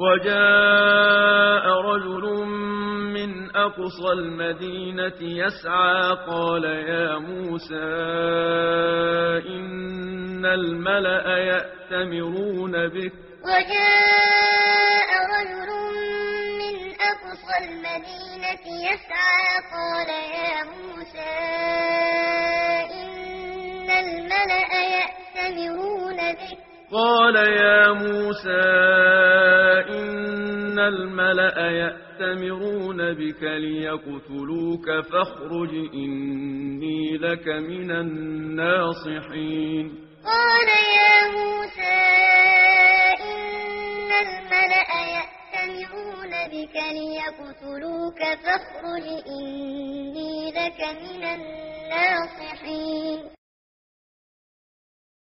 وجاء رجل من أقصى المدينة يسعى قال يا موسى إن الملأ يأتمرون بك. وجاء رجل من أقصى المدينة يسعى قال يا موسى إن الملأ يأتمرون بك. قال يا موسى إن الملأ يأتمرون بك ليقتلوك فاخرج إني لك من الناصحين. قال يا موسى إن الملأ يأتمرون بك ليقتلوك فاخرج إني لك من الناصحين.